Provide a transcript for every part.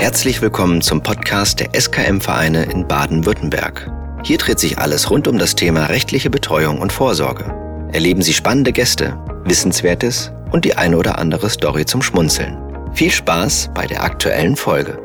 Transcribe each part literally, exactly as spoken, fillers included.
Herzlich willkommen zum Podcast der S K M-Vereine in Baden-Württemberg. Hier dreht sich alles rund um das Thema rechtliche Betreuung und Vorsorge. Erleben Sie spannende Gäste, Wissenswertes und die eine oder andere Story zum Schmunzeln. Viel Spaß bei der aktuellen Folge.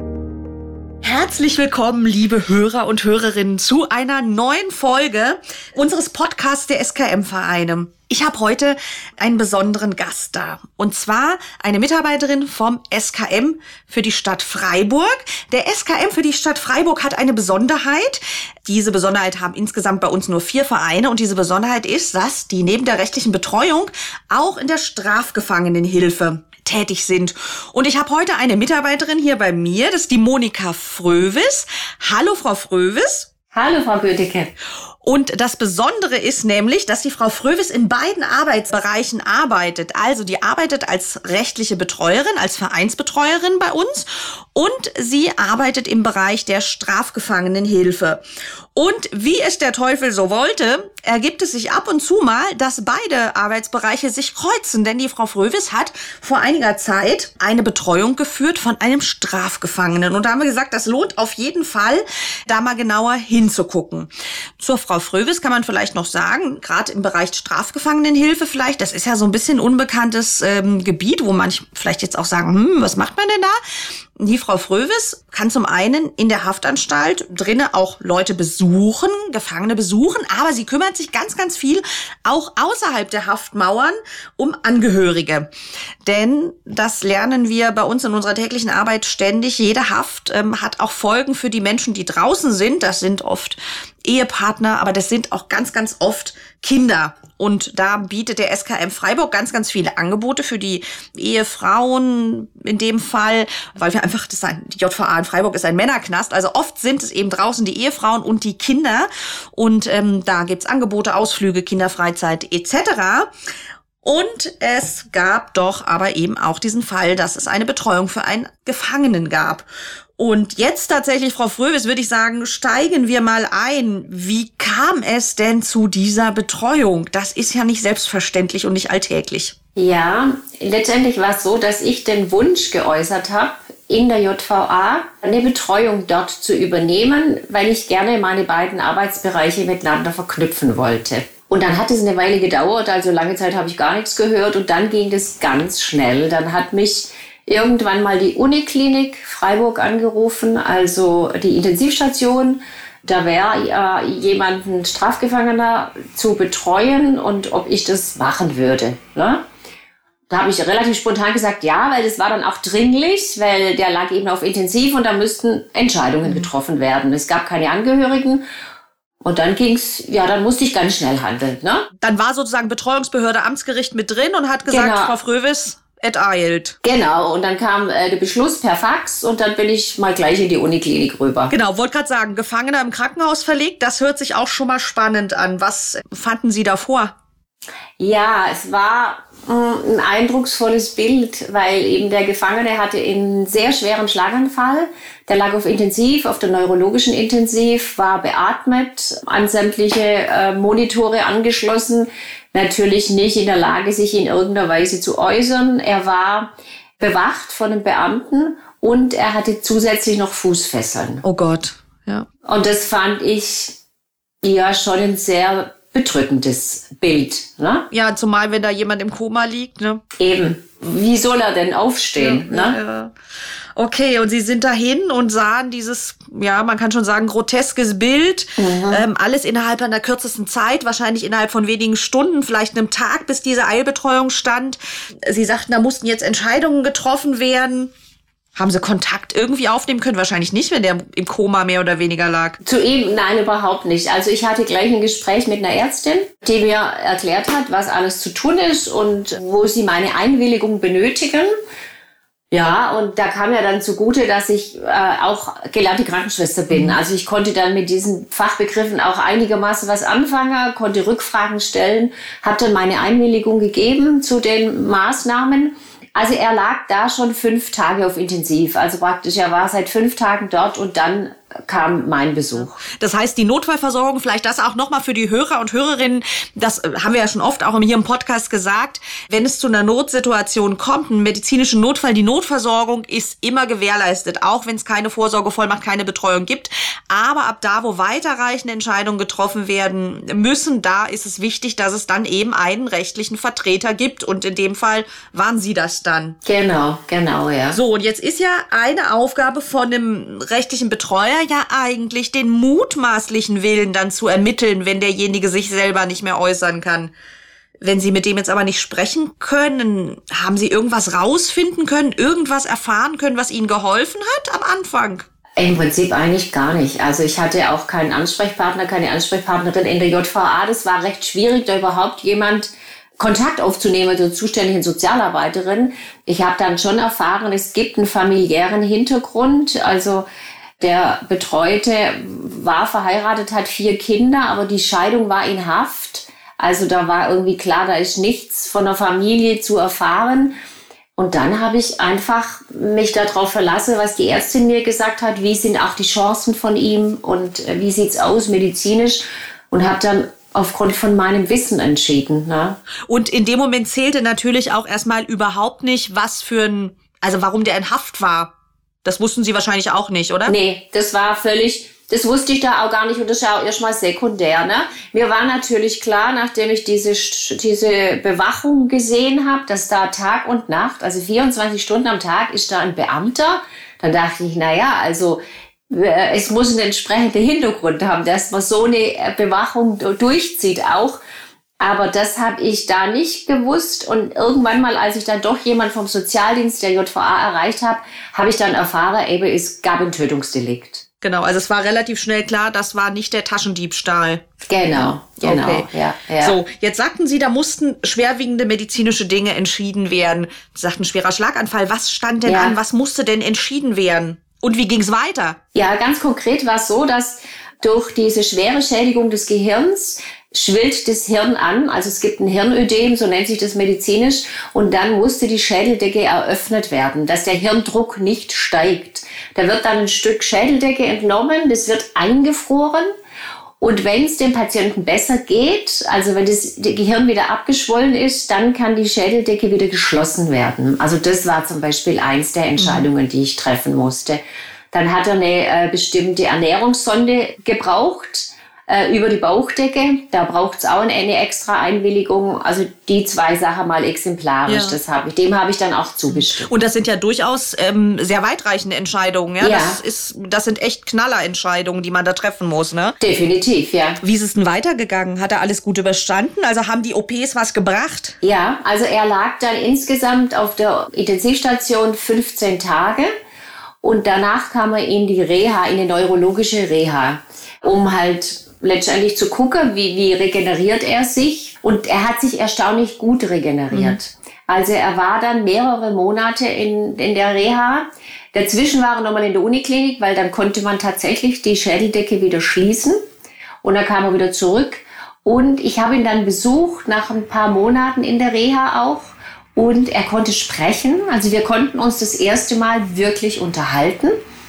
Herzlich willkommen, liebe Hörer und Hörerinnen, zu einer neuen Folge unseres Podcasts der S K M-Vereine. Ich habe heute einen besonderen Gast da, und zwar eine Mitarbeiterin vom S K M für die Stadt Freiburg. Der S K M für die Stadt Freiburg hat eine Besonderheit. Diese Besonderheit haben insgesamt bei uns nur vier Vereine, und diese Besonderheit ist, dass die neben der rechtlichen Betreuung auch in der Strafgefangenenhilfe tätig sind. Und ich habe heute eine Mitarbeiterin hier bei mir, das ist die Monika Fröwis. Hallo, Frau Fröwis. Hallo, Frau Bödecke. Und das Besondere ist nämlich, dass die Frau Fröwis in beiden Arbeitsbereichen arbeitet. Also die arbeitet als rechtliche Betreuerin, als Vereinsbetreuerin bei uns, und sie arbeitet im Bereich der Strafgefangenenhilfe. Und wie es der Teufel so wollte, ergibt es sich ab und zu mal, dass beide Arbeitsbereiche sich kreuzen. Denn die Frau Fröwis hat vor einiger Zeit eine Betreuung geführt von einem Strafgefangenen. Und da haben wir gesagt, das lohnt auf jeden Fall, da mal genauer hinzugucken. Zur Frau Fröwis kann man vielleicht noch sagen, gerade im Bereich Strafgefangenenhilfe vielleicht, das ist ja so ein bisschen unbekanntes ähm, Gebiet, wo manche vielleicht jetzt auch sagen, hm, was macht man denn da? Die Frau Fröwis kann zum einen in der Haftanstalt drinnen auch Leute besuchen, Gefangene besuchen, aber sie kümmert sich ganz, ganz viel auch außerhalb der Haftmauern um Angehörige. Denn das lernen wir bei uns in unserer täglichen Arbeit ständig. Jede Haft ähm, hat auch Folgen für die Menschen, die draußen sind. Das sind oft Ehepartner, aber das sind auch ganz, ganz oft Kinder. Und da bietet der S K M Freiburg ganz, ganz viele Angebote für die Ehefrauen in dem Fall, weil wir einfach, das ist ein, die J V A in Freiburg ist ein Männerknast, also oft sind es eben draußen die Ehefrauen und die Kinder. Und ähm, da gibt's Angebote, Ausflüge, Kinderfreizeit et cetera. Und es gab doch aber eben auch diesen Fall, dass es eine Betreuung für einen Gefangenen gab. Und jetzt tatsächlich, Frau Fröwis, würde ich sagen, steigen wir mal ein. Wie kam es denn zu dieser Betreuung? Das ist ja nicht selbstverständlich und nicht alltäglich. Ja, letztendlich war es so, dass ich den Wunsch geäußert habe, in der J V A eine Betreuung dort zu übernehmen, weil ich gerne meine beiden Arbeitsbereiche miteinander verknüpfen wollte. Und dann hat es eine Weile gedauert, also lange Zeit habe ich gar nichts gehört, und dann ging das ganz schnell. Dann hat mich irgendwann mal die Uniklinik Freiburg angerufen, also die Intensivstation. Da wäre äh, jemanden Strafgefangener zu betreuen und ob ich das machen würde. Ne? Da habe ich relativ spontan gesagt, ja, weil das war dann auch dringlich, weil der lag eben auf Intensiv und da müssten Entscheidungen getroffen werden. Es gab keine Angehörigen. Und dann ging's, ja, dann musste ich ganz schnell handeln. Ne? Dann war sozusagen Betreuungsbehörde, Amtsgericht mit drin und hat gesagt, genau. Frau Fröwis, et eilt. Genau, und dann kam äh, der Beschluss per Fax und dann bin ich mal gleich in die Uniklinik rüber. Genau, wollte gerade sagen, Gefangener im Krankenhaus verlegt, das hört sich auch schon mal spannend an. Was fanden Sie da vor? Ja, es war mh, ein eindrucksvolles Bild, weil eben der Gefangene hatte einen sehr schweren Schlaganfall. Der lag auf Intensiv, auf der neurologischen Intensiv, war beatmet, an sämtliche äh, Monitore angeschlossen, natürlich nicht in der Lage, sich in irgendeiner Weise zu äußern. Er war bewacht von einem Beamten und er hatte zusätzlich noch Fußfesseln. Oh Gott, ja. Und das fand ich ja schon ein sehr bedrückendes Bild. Ne? Ja, zumal wenn da jemand im Koma liegt. Ne? Eben. Wie soll er denn aufstehen? Ja, ne? ja. Okay, und Sie sind dahin und sahen dieses, ja, man kann schon sagen, groteskes Bild. Mhm. Ähm, alles innerhalb einer kürzesten Zeit, wahrscheinlich innerhalb von wenigen Stunden, vielleicht einem Tag, bis diese Eilbetreuung stand. Sie sagten, da mussten jetzt Entscheidungen getroffen werden. Haben Sie Kontakt irgendwie aufnehmen können? Wahrscheinlich nicht, wenn der im Koma mehr oder weniger lag. Zu ihm? Nein, überhaupt nicht. Also ich hatte gleich ein Gespräch mit einer Ärztin, die mir erklärt hat, was alles zu tun ist und wo sie meine Einwilligung benötigen. Ja, und da kam ja dann zugute, dass ich äh, auch gelernte Krankenschwester bin. Also ich konnte dann mit diesen Fachbegriffen auch einigermaßen was anfangen, konnte Rückfragen stellen, habe dann meine Einwilligung gegeben zu den Maßnahmen. Also er lag da schon fünf Tage auf Intensiv. Also praktisch, er war seit fünf Tagen dort und dann kam mein Besuch. Das heißt, die Notfallversorgung, vielleicht das auch nochmal für die Hörer und Hörerinnen, das haben wir ja schon oft auch hier im Podcast gesagt, wenn es zu einer Notsituation kommt, einen medizinischen Notfall, die Notversorgung ist immer gewährleistet, auch wenn es keine Vorsorgevollmacht, keine Betreuung gibt. Aber ab da, wo weiterreichende Entscheidungen getroffen werden müssen, da ist es wichtig, dass es dann eben einen rechtlichen Vertreter gibt. Und in dem Fall waren Sie das dann. Genau, genau, ja. So, und jetzt ist ja eine Aufgabe von einem rechtlichen Betreuer ja eigentlich, den mutmaßlichen Willen dann zu ermitteln, wenn derjenige sich selber nicht mehr äußern kann. Wenn Sie mit dem jetzt aber nicht sprechen können, haben Sie irgendwas rausfinden können, irgendwas erfahren können, was Ihnen geholfen hat am Anfang? Im Prinzip eigentlich gar nicht. Also ich hatte auch keinen Ansprechpartner, keine Ansprechpartnerin in der J V A. Das war recht schwierig, da überhaupt jemand Kontakt aufzunehmen zur zuständigen Sozialarbeiterin. Ich habe dann schon erfahren, es gibt einen familiären Hintergrund. Also der Betreute war verheiratet, hat vier Kinder, aber die Scheidung war in Haft. Also da war irgendwie klar, da ist nichts von der Familie zu erfahren. Und dann habe ich einfach mich darauf verlassen, was die Ärztin mir gesagt hat, wie sind auch die Chancen von ihm und wie sieht's aus medizinisch, und habe dann aufgrund von meinem Wissen entschieden. Ne? Und in dem Moment zählte natürlich auch erstmal überhaupt nicht, was für ein, also warum der in Haft war. Das wussten Sie wahrscheinlich auch nicht, oder? Nee, das war völlig, das wusste ich da auch gar nicht, und das ist ja auch erstmal sekundär. Ne? Mir war natürlich klar, nachdem ich diese, diese Bewachung gesehen habe, dass da Tag und Nacht, also vierundzwanzig Stunden am Tag ist da ein Beamter. Dann dachte ich, na ja, also es muss einen entsprechenden Hintergrund haben, dass man so eine Bewachung durchzieht auch. Aber das habe ich da nicht gewusst. Und irgendwann mal, als ich dann doch jemand vom Sozialdienst der J V A erreicht habe, habe ich dann erfahren, eben, es gab ein Tötungsdelikt. Genau, also es war relativ schnell klar, das war nicht der Taschendiebstahl. Genau, genau. Okay. Ja, ja. So, jetzt sagten Sie, da mussten schwerwiegende medizinische Dinge entschieden werden. Sie sagten, schwerer Schlaganfall. Was stand denn ja. an? Was musste denn entschieden werden? Und wie ging es weiter? Ja, ganz konkret war es so, dass durch diese schwere Schädigung des Gehirns schwillt das Hirn an, also es gibt ein Hirnödem, so nennt sich das medizinisch, und dann musste die Schädeldecke eröffnet werden, dass der Hirndruck nicht steigt. Da wird dann ein Stück Schädeldecke entnommen, das wird eingefroren, und wenn es dem Patienten besser geht, also wenn das Gehirn wieder abgeschwollen ist, dann kann die Schädeldecke wieder geschlossen werden. Also das war zum Beispiel eins der Entscheidungen, die ich treffen musste. Dann hat er eine äh, bestimmte Ernährungssonde gebraucht, äh, über die Bauchdecke. Da braucht es auch eine, eine extra Einwilligung. Also die zwei Sachen mal exemplarisch, ja. das hab ich, dem habe ich dann auch zugestimmt. Und das sind ja durchaus ähm, sehr weitreichende Entscheidungen. Ja? Ja. Das ist, das sind echt Knallerentscheidungen, die man da treffen muss. Ne? Definitiv, ja. Wie ist es denn weitergegangen? Hat er alles gut überstanden? Also haben die O Ps was gebracht? Ja, also er lag dann insgesamt auf der Intensivstation fünfzehn Tage. Und danach kam er in die Reha, in die neurologische Reha, um halt letztendlich zu gucken, wie, wie regeneriert er sich. Und er hat sich erstaunlich gut regeneriert. Mhm. Also er war dann mehrere Monate in, in der Reha. Dazwischen war er nochmal in der Uniklinik, weil dann konnte man tatsächlich die Schädeldecke wieder schließen. Und dann kam er wieder zurück. Und ich habe ihn dann besucht, nach ein paar Monaten in der Reha auch. Und er konnte sprechen. Also wir konnten uns das erste Mal wirklich unterhalten.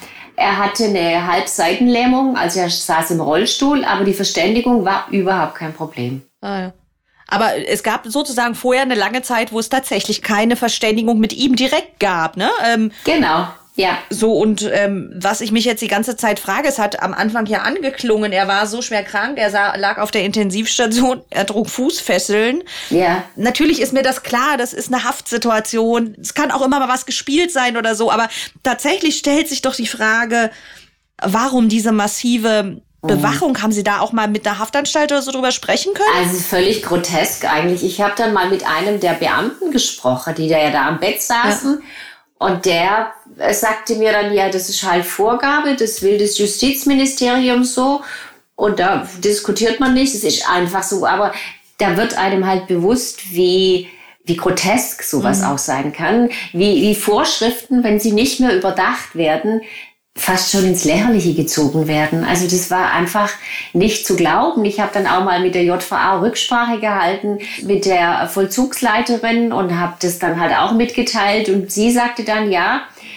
Er hatte eine Halbseitenlähmung, also er saß im Rollstuhl, aber die Verständigung war überhaupt kein Problem. Ah, ja. Aber es gab sozusagen vorher eine lange Zeit, wo es tatsächlich keine Verständigung mit ihm direkt gab, ne? Ähm, genau. Ja. So, und ähm, was ich mich jetzt die ganze Zeit frage, es hat am Anfang ja angeklungen, er war so schwer krank, er sah, lag auf der Intensivstation, er trug Fußfesseln. Ja. Natürlich ist mir das klar, das ist eine Haftsituation, es kann auch immer mal was gespielt sein oder so, aber tatsächlich stellt sich doch die Frage, warum diese massive Bewachung? Haben Sie da auch mal mit der Haftanstalt oder so drüber sprechen können? Also völlig grotesk eigentlich. Ich habe dann mal mit einem der Beamten gesprochen, die da ja da am Bett saßen. Ja. Und der sagte mir dann, ja, das ist halt Vorgabe, das will das Justizministerium so. Und da diskutiert man nicht, es ist einfach so. Aber da wird einem halt bewusst, wie, wie grotesk sowas mhm. auch sein kann. Wie, wie Vorschriften, wenn sie nicht mehr überdacht werden, fast schon ins Lächerliche gezogen werden. Also das war einfach nicht zu glauben. Ich habe dann auch mal mit der J V A Rücksprache gehalten, mit der Vollzugsleiterin, und habe das dann halt auch mitgeteilt. Und sie sagte dann, ja,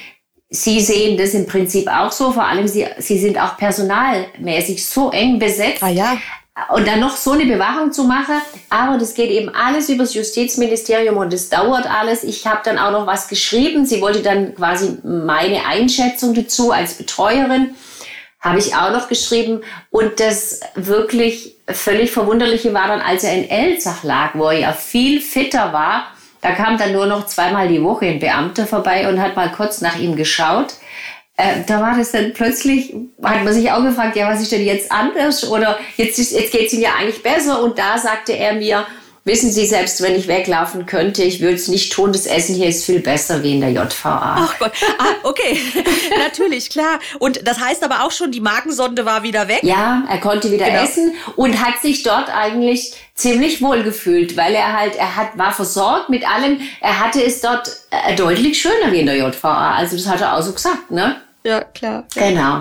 Sie sehen das im Prinzip auch so, vor allem Sie, Sie sind auch personalmäßig so eng besetzt. Ah ja. Und dann noch so eine Bewachung zu machen, aber das geht eben alles über das Justizministerium und das dauert alles. Ich habe dann auch noch was geschrieben. Sie wollte dann quasi meine Einschätzung dazu als Betreuerin, habe ich auch noch geschrieben. Und das wirklich völlig Verwunderliche war dann, als er in Elzach lag, wo er ja viel fitter war. Da kam dann nur noch zweimal die Woche ein Beamter vorbei und hat mal kurz nach ihm geschaut. Äh, da war das dann plötzlich, hat man sich auch gefragt, ja, was ist denn jetzt anders? Oder jetzt, ist, jetzt geht es ihm ja eigentlich besser. Und da sagte er mir, wissen Sie, selbst wenn ich weglaufen könnte, ich würde es nicht tun, das Essen hier ist viel besser wie in der J V A. Ach Gott, ah, okay, natürlich, klar. Und das heißt aber auch schon, die Magensonde war wieder weg? Ja, er konnte wieder genau. essen und hat sich dort eigentlich ziemlich wohl gefühlt, weil er halt, er hat, war versorgt mit allem. Er hatte es dort äh, deutlich schöner wie in der J V A. Also das hat er auch so gesagt, ne? Ja, klar. Genau.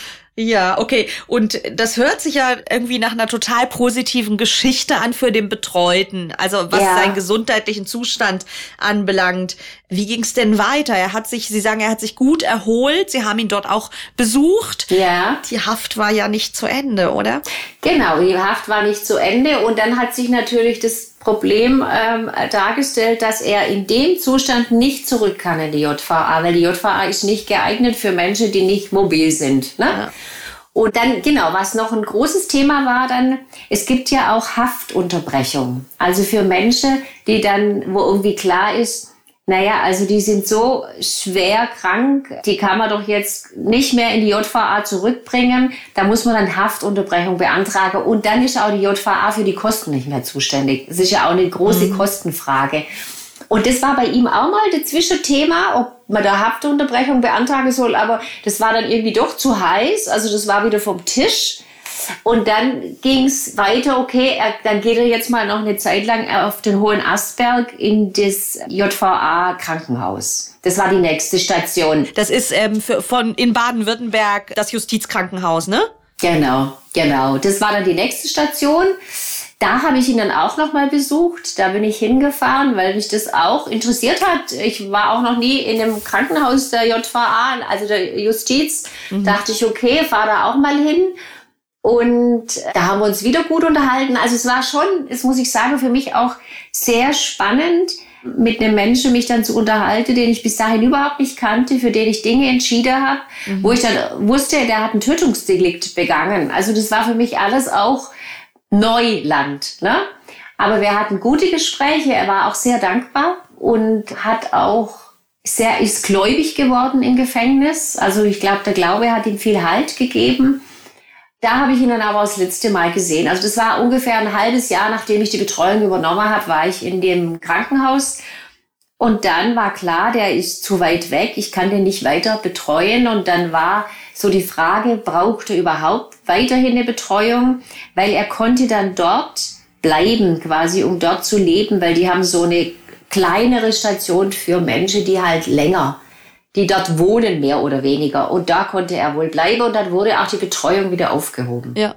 Ja, okay. Und das hört sich ja irgendwie nach einer total positiven Geschichte an für den Betreuten. Also was ja. seinen gesundheitlichen Zustand anbelangt. Wie ging es denn weiter? Er hat sich, Sie sagen, er hat sich gut erholt. Sie haben ihn dort auch besucht. Ja. Die Haft war ja nicht zu Ende, oder? Genau, die Haft war nicht zu Ende. Und dann hat sich natürlich das Problem ähm, dargestellt, dass er in dem Zustand nicht zurück kann in die J V A, weil die J V A ist nicht geeignet für Menschen, die nicht mobil sind. Ne? Ja. Und dann, genau, was noch ein großes Thema war dann, es gibt ja auch Haftunterbrechung. Also für Menschen, die dann, wo irgendwie klar ist, naja, also die sind so schwer krank, die kann man doch jetzt nicht mehr in die J V A zurückbringen. Da muss man dann Haftunterbrechung beantragen. Und dann ist auch die J V A für die Kosten nicht mehr zuständig. Das ist ja auch eine große mhm. Kostenfrage. Und das war bei ihm auch mal das Zwischenthema, ob man da Haftunterbrechung beantragen soll. Aber das war dann irgendwie doch zu heiß. Also das war wieder vom Tisch. Und dann ging es weiter, okay, er, dann geht er jetzt mal noch eine Zeit lang auf den Hohen Astberg in das J V A-Krankenhaus. Das war die nächste Station. Das ist ähm, für, von in Baden-Württemberg das Justizkrankenhaus, ne? Genau, genau. Das war dann die nächste Station. Da habe ich ihn dann auch noch mal besucht. Da bin ich hingefahren, weil mich das auch interessiert hat. Ich war auch noch nie in einem Krankenhaus der J V A, also der Justiz. Mhm. Dachte ich, okay, fahr da auch mal hin. Und da haben wir uns wieder gut unterhalten. Also es war schon, das muss ich sagen, für mich auch sehr spannend, mit einem Menschen mich dann zu unterhalten, den ich bis dahin überhaupt nicht kannte, für den ich Dinge entschieden habe, mhm. wo ich dann wusste, der hat ein Tötungsdelikt begangen. Also das war für mich alles auch Neuland, ne? Aber wir hatten gute Gespräche. Er war auch sehr dankbar und hat auch sehr, ist gläubig geworden im Gefängnis. Also ich glaube, der Glaube hat ihm viel Halt gegeben. Da habe ich ihn dann aber das letzte Mal gesehen. Also das war ungefähr ein halbes Jahr, nachdem ich die Betreuung übernommen habe, war ich in dem Krankenhaus. Und dann war klar, der ist zu weit weg, ich kann den nicht weiter betreuen. Und dann war so die Frage, braucht er überhaupt weiterhin eine Betreuung? Weil er konnte dann dort bleiben, quasi, um dort zu leben, weil die haben so eine kleinere Station für Menschen, die halt länger die dort wohnen, mehr oder weniger. Und da konnte er wohl bleiben und dann wurde auch die Betreuung wieder aufgehoben. Ja.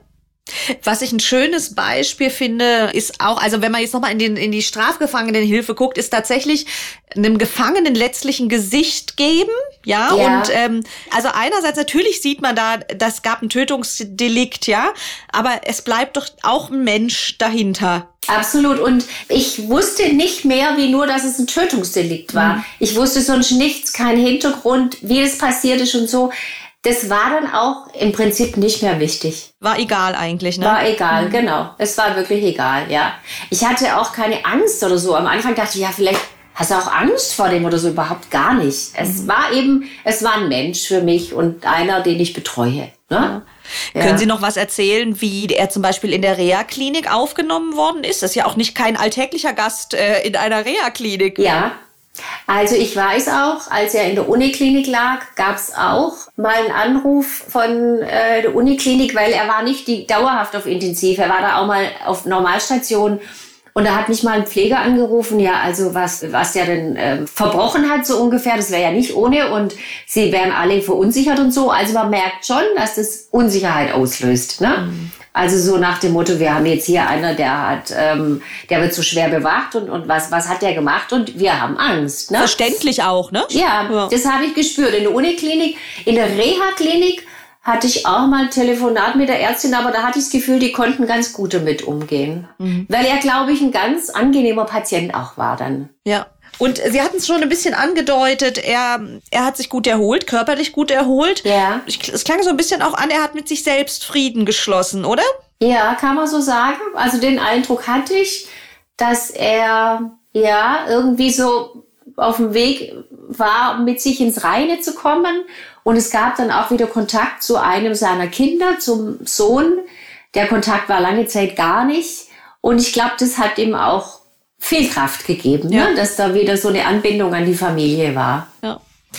Was ich ein schönes Beispiel finde, ist auch, also wenn man jetzt nochmal in, den, in die Strafgefangenenhilfe guckt, ist tatsächlich einem Gefangenen letztlich ein Gesicht geben. Ja, ja. und ähm, also einerseits natürlich sieht man da, das gab ein Tötungsdelikt, ja, aber es bleibt doch auch ein Mensch dahinter. Absolut. Und ich wusste nicht mehr, wie nur, dass es ein Tötungsdelikt war. Mhm. Ich wusste sonst nichts, kein Hintergrund, wie es passiert ist und so. Das war dann auch im Prinzip nicht mehr wichtig. War egal eigentlich, ne? War egal, mhm. genau. Es war wirklich egal, ja. Ich hatte auch keine Angst oder so. Am Anfang dachte ich, ja, vielleicht hast du auch Angst vor dem oder so. Überhaupt gar nicht. Mhm. Es war eben, es war ein Mensch für mich und einer, den ich betreue. Ne? Ja. Ja. Können Sie noch was erzählen, wie er zum Beispiel in der Reha-Klinik aufgenommen worden ist? Das ist ja auch nicht kein alltäglicher Gast äh, in einer Reha-Klinik. Ja. Also ich weiß auch, als er in der Uniklinik lag, gab es auch mal einen Anruf von äh, der Uniklinik, weil er war nicht die, dauerhaft auf Intensiv, er war da auch mal auf Normalstation Und da hat mich mal ein Pfleger angerufen, ja, also was, was der denn äh, verbrochen hat, so ungefähr, das wäre ja nicht ohne und sie wären alle verunsichert und so. Also man merkt schon, dass das Unsicherheit auslöst, ne? Mhm. Also so nach dem Motto, wir haben jetzt hier einer, der hat, ähm, der wird so schwer bewacht und, und was, was hat der gemacht und wir haben Angst, ne? Verständlich auch, ne? Ja, ja. Das habe ich gespürt. In der Uniklinik, in der Reha-Klinik hatte ich auch mal ein Telefonat mit der Ärztin, aber da hatte ich das Gefühl, die konnten ganz gut damit umgehen. Mhm. Weil er, glaube ich, ein ganz angenehmer Patient auch war dann. Ja. Und Sie hatten es schon ein bisschen angedeutet, er, er hat sich gut erholt, körperlich gut erholt. Ja. Es klang so ein bisschen auch an, er hat mit sich selbst Frieden geschlossen, oder? Ja, kann man so sagen. Also den Eindruck hatte ich, dass er ja irgendwie so auf dem Weg war, mit sich ins Reine zu kommen. Und es gab dann auch wieder Kontakt zu einem seiner Kinder, zum Sohn. Der Kontakt war lange Zeit gar nicht. Und ich glaube, das hat ihm auch viel Kraft gegeben, ja. ne? Dass da wieder so eine Anbindung an die Familie war. Ja.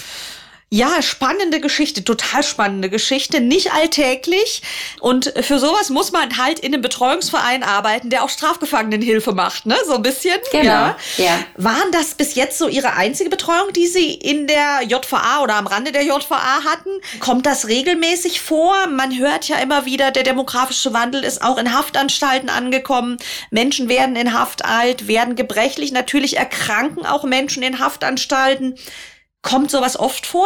Ja, spannende Geschichte, total spannende Geschichte, nicht alltäglich. Und für sowas muss man halt in einem Betreuungsverein arbeiten, der auch Strafgefangenenhilfe macht, ne? So ein bisschen. Genau, ja. ja. Waren das bis jetzt so Ihre einzige Betreuung, die Sie in der J V A oder am Rande der J V A hatten? Kommt das regelmäßig vor? Man hört ja immer wieder, der demografische Wandel ist auch in Haftanstalten angekommen. Menschen werden in Haft alt, werden gebrechlich. Natürlich erkranken auch Menschen in Haftanstalten. Kommt sowas oft vor?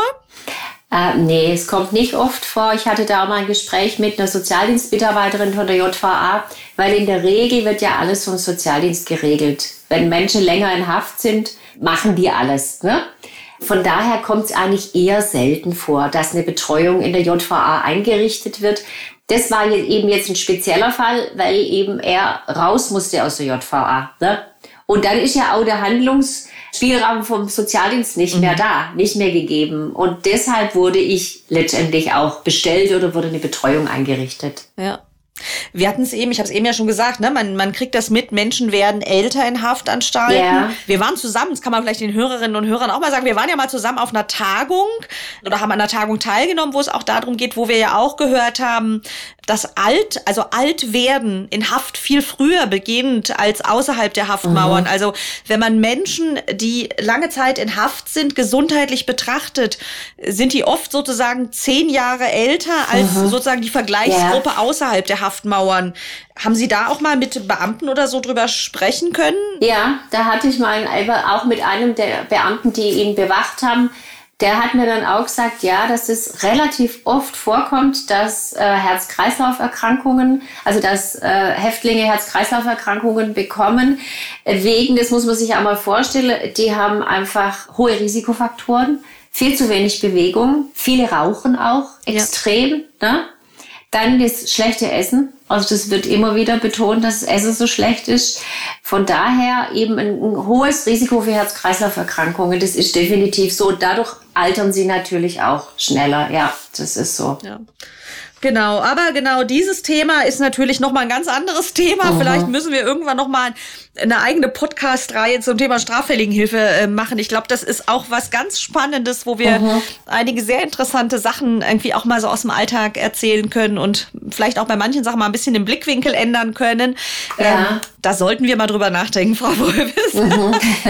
Äh, nee, es kommt nicht oft vor. Ich hatte da auch mal ein Gespräch mit einer Sozialdienstmitarbeiterin von der J V A, weil in der Regel wird ja alles vom Sozialdienst geregelt. Wenn Menschen länger in Haft sind, machen die alles, ne? Von daher kommt es eigentlich eher selten vor, dass eine Betreuung in der J V A eingerichtet wird. Das war eben jetzt ein spezieller Fall, weil eben er raus musste aus der J V A, ne? Und dann ist ja auch der Handlungsspielraum vom Sozialdienst nicht mehr da, nicht mehr gegeben. Und deshalb wurde ich letztendlich auch bestellt oder wurde eine Betreuung eingerichtet. Ja. Wir hatten es eben, ich habe es eben ja schon gesagt, ne, man, man kriegt das mit, Menschen werden älter in Haftanstalten. Ja. Wir waren zusammen, das kann man vielleicht den Hörerinnen und Hörern auch mal sagen, wir waren ja mal zusammen auf einer Tagung oder haben an einer Tagung teilgenommen, wo es auch darum geht, wo wir ja auch gehört haben, dass alt, also alt werden in Haft viel früher beginnt als außerhalb der Haftmauern. Mhm. Also wenn man Menschen, die lange Zeit in Haft sind, gesundheitlich betrachtet, sind die oft sozusagen zehn Jahre älter als mhm. sozusagen die Vergleichsgruppe ja. außerhalb der Haftmauern. Haben Sie da auch mal mit Beamten oder so drüber sprechen können? Ja, da hatte ich mal auch mit einem der Beamten, die ihn bewacht haben, der hat mir dann auch gesagt, ja, dass es relativ oft vorkommt, dass äh, Herz-Kreislauf-Erkrankungen, also dass äh, Häftlinge Herz-Kreislauf-Erkrankungen bekommen. Wegen, das muss man sich auch mal vorstellen, die haben einfach hohe Risikofaktoren, viel zu wenig Bewegung, viele rauchen auch extrem, ja. ne? Dann das schlechte Essen. Also das wird immer wieder betont, dass das Essen so schlecht ist. Von daher eben ein, ein hohes Risiko für Herz-Kreislauf-Erkrankungen. Das ist definitiv so. Und dadurch altern sie natürlich auch schneller. Ja, das ist so. Ja. Genau, aber genau dieses Thema ist natürlich nochmal ein ganz anderes Thema. Mhm. Vielleicht müssen wir irgendwann nochmal eine eigene Podcast-Reihe zum Thema Straffälligenhilfe äh, machen. Ich glaube, das ist auch was ganz Spannendes, wo wir mhm. einige sehr interessante Sachen irgendwie auch mal so aus dem Alltag erzählen können und vielleicht auch bei manchen Sachen mal ein bisschen den Blickwinkel ändern können. Ja. Ähm, da sollten wir mal drüber nachdenken, Frau Fröbis. Mhm.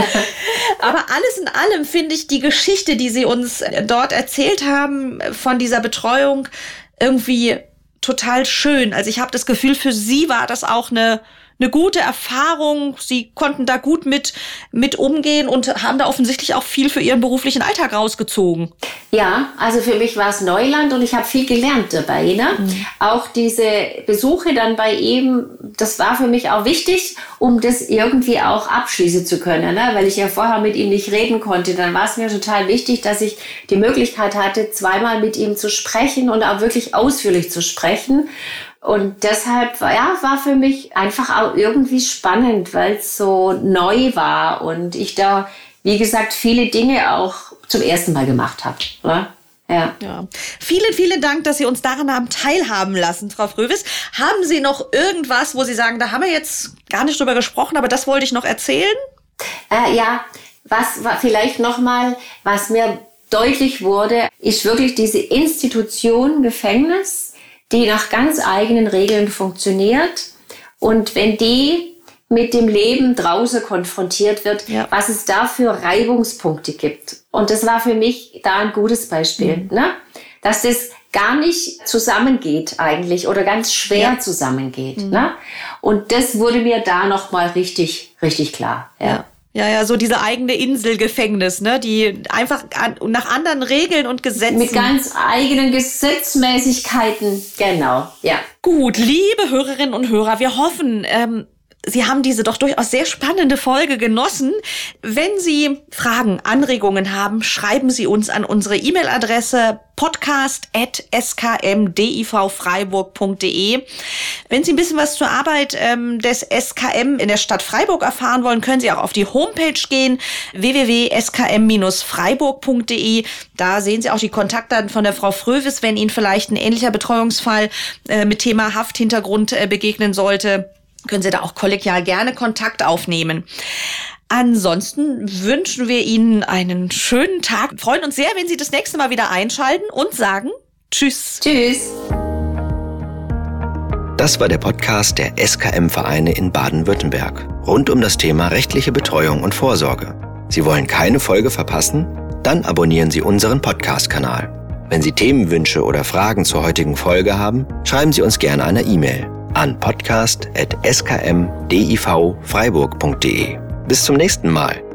Aber alles in allem finde ich die Geschichte, die Sie uns dort erzählt haben von dieser Betreuung, irgendwie total schön. Also ich habe das Gefühl, für Sie war das auch eine eine gute Erfahrung. Sie konnten da gut mit mit umgehen und haben da offensichtlich auch viel für Ihren beruflichen Alltag rausgezogen. Ja, also für mich war es Neuland und ich habe viel gelernt dabei. Ne? Mhm. Auch diese Besuche dann bei ihm, das war für mich auch wichtig, um das irgendwie auch abschließen zu können. Ne? Weil ich ja vorher mit ihm nicht reden konnte. Dann war es mir total wichtig, dass ich die Möglichkeit hatte, zweimal mit ihm zu sprechen und auch wirklich ausführlich zu sprechen. Und deshalb ja, war für mich einfach auch irgendwie spannend, weil es so neu war und ich da, wie gesagt, viele Dinge auch zum ersten Mal gemacht habe. Oder? Ja. Ja. Vielen, vielen Dank, dass Sie uns daran haben teilhaben lassen, Frau Fröbis. Haben Sie noch irgendwas, wo Sie sagen, da haben wir jetzt gar nicht drüber gesprochen, aber das wollte ich noch erzählen? Äh, ja, was war vielleicht nochmal, was mir deutlich wurde, ist wirklich diese Institution Gefängnis, die nach ganz eigenen Regeln funktioniert. Und wenn die mit dem Leben draußen konfrontiert wird, ja. was es da für Reibungspunkte gibt. Und das war für mich da ein gutes Beispiel, mhm. ne? Dass das gar nicht zusammengeht eigentlich oder ganz schwer ja. zusammengeht. Mhm. Ne? Und das wurde mir da nochmal richtig, richtig klar. Ja. ja. Ja, ja, so diese eigene Inselgefängnis, ne, die einfach an, nach anderen Regeln und Gesetzen. Mit ganz eigenen Gesetzmäßigkeiten, genau, ja. Gut, liebe Hörerinnen und Hörer, wir hoffen, ähm, Sie haben diese doch durchaus sehr spannende Folge genossen. Wenn Sie Fragen, Anregungen haben, schreiben Sie uns an unsere E-Mail-Adresse podcast at s k m d i v freiburg punkt d e. Wenn Sie ein bisschen was zur Arbeit ähm, des S K M in der Stadt Freiburg erfahren wollen, können Sie auch auf die Homepage gehen, w w w punkt s k m dash freiburg punkt d e. Da sehen Sie auch die Kontaktdaten von der Frau Frövis, wenn Ihnen vielleicht ein ähnlicher Betreuungsfall äh, mit Thema Hafthintergrund äh, begegnen sollte. Können Sie da auch kollegial gerne Kontakt aufnehmen. Ansonsten wünschen wir Ihnen einen schönen Tag. Wir freuen uns sehr, wenn Sie das nächste Mal wieder einschalten und sagen Tschüss. Tschüss. Das war der Podcast der S K M-Vereine in Baden-Württemberg rund um das Thema rechtliche Betreuung und Vorsorge. Sie wollen keine Folge verpassen? Dann abonnieren Sie unseren Podcast-Kanal. Wenn Sie Themenwünsche oder Fragen zur heutigen Folge haben, schreiben Sie uns gerne eine E-Mail an podcast at s k m d i v freiburg punkt d e. Bis zum nächsten Mal.